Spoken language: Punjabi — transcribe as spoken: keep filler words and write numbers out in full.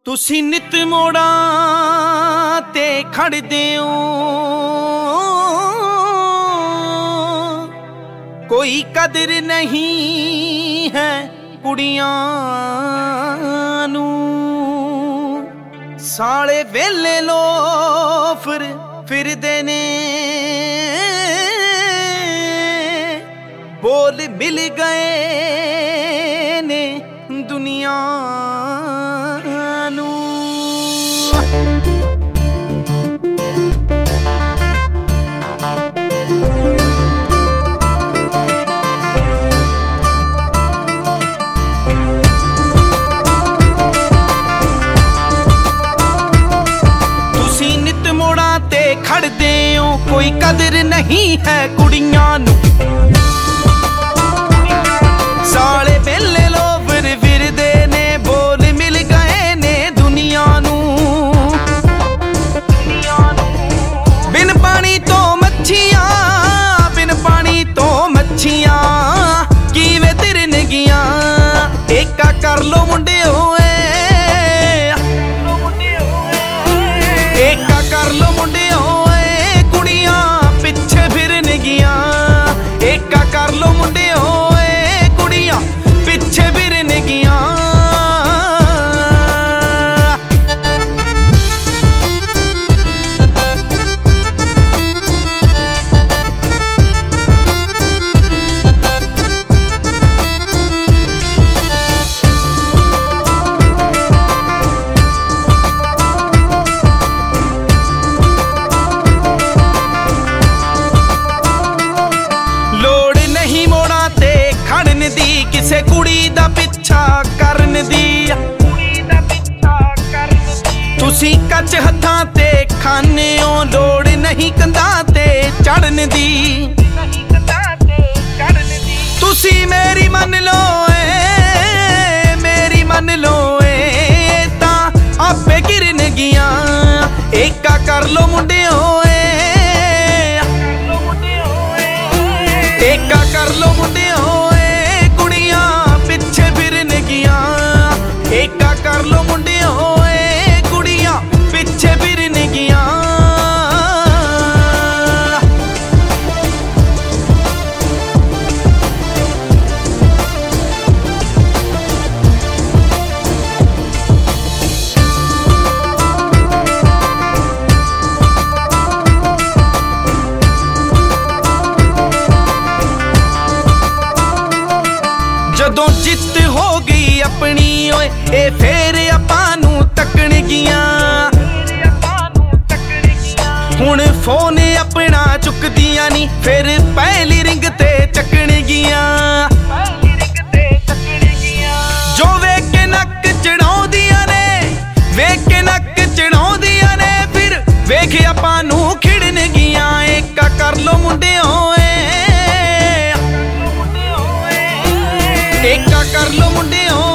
ਤੁਸੀਂ ਨਿਤ ਮੋੜਾਂ ਤੇ ਖੜਦੇ ਹੋ, ਕੋਈ ਕਦਰ ਨਹੀਂ ਹੈ ਕੁੜੀਆਂ ਨੂੰ। ਸਾਲੇ ਵੇਲੇ ਲੋਫਰ ਫਿਰਦੇ ਨੇ, ਬੋਲ ਮਿਲ ਗਏ ਨੇ ਦੁਨੀਆ ਨੂੰ। ਤੁਸੀਂ ਨਿਤ ਮੋੜਾਂ ਤੇ ਖੜਦੇ ਹੋ, ਕੋਈ ਕਦਰ ਨਹੀਂ ਹੈ ਕੁੜੀਆਂ ਨੂੰ। ਸਾਲੇ ਵੇਲੇ ਲੋਫਰ ਫਿਰਦੇ ਨੇ, ਬੋਲ ਮਿਲ ਗਏ ਨੇ ਦੁਨੀਆ ਨੂੰ। ਬਿਨ ਪਾਣੀ ਤੋਂ ਮੱਛੀਆਂ, ਬਿਨ ਪਾਣੀ ਤੋਂ ਮੱਛੀਆਂ ਕਿਵੇਂ ਤਿਰਨਗੀਆਂ। ਏਕਾ ਕਰ ਲੋ ਮੁੰਡਿਓ, ਏਕਾ ਕਰ ਲੋ ਮੁੰਡਿਓ, ਕੁੜੀਆਂ ਪਿੱਛੇ ਫਿਰਨਗੀਆਂ। ਏਕਾ ਕਰ ਲੋ ਮੁੰਡਿਓ, ਕੁੜੀਆਂ ਪਿੱਛੇ ਫਿਰਨਗੀਆਂ। ਦੀ ਕਿਸੇ ਕੁੜੀ ਦਾ ਪਿੱਛਾ ਕਰਨ ਦੀ, ਤੁਸੀਂ ਕੱਚ ਹੱਥਾਂ ਤੇ ਖਾਨੇ ਹੋ, ਲੋੜ ਨਹੀਂ ਕੰਧਾਂ ਤੇ ਚੜਨ ਦੀ। ਤੁਸੀਂ ਮੇਰੀ ਮੰਨ ਲਓ ਏ, ਮੇਰੀ ਮੰਨ ਲਓ ਏ, ਤਾਂ ਆਪੇ ਗਿਰਨਗੀਆਂ। ਏਕਾ ਕਰ ਲੋ ਮੁੰਡਿਓ, ਏਕਾ ਕਰ ਲੋ ਮੁੰਡਿਓ, ਏਕਾ ਕਰ ਲੋ ਮੁੰਡਿਓ, ਕੁੜੀਆਂ ਪਿੱਛੇ ਫਿਰਨਗੀਆਂ। ਜਦੋਂ ਜਿੱਤ ਹੋ ਗਈ ਆਪਣੀ ਓਏ, ਇਹ ਫੇਰ ਆਪਾਂ ਨੂੰ ਤੱਕਣਗੀਆਂ। ਹੁਣ ਫੋਨ ਆਪਣਾ ਚੁੱਕਦੀਆਂ ਨੀ, ਫਿਰ ਪਹਿਲੀ ਰਿੰਗ ਤੇ ਚੱਕਣਗੀਆਂ। ਜੋ ਵੇਖ ਕੇ ਨੱਕ ਚੜਾਉਂਦੀਆਂ ਨੇ, ਵੇਖ ਕੇ ਨੱਕ ਚੜਾਉਂਦੀਆਂ ਨੇ, ਫਿਰ ਵੇਖ ਆਪਾਂ ਨੂੰ ਖਿੜਨਗੀਆਂ। ਏਕਾ ਕਰ ਲੋ ਮੁੰਡਿਓ, ਏਕਾ ਕਰ ਲੋ ਮੁੰਡਿਓ,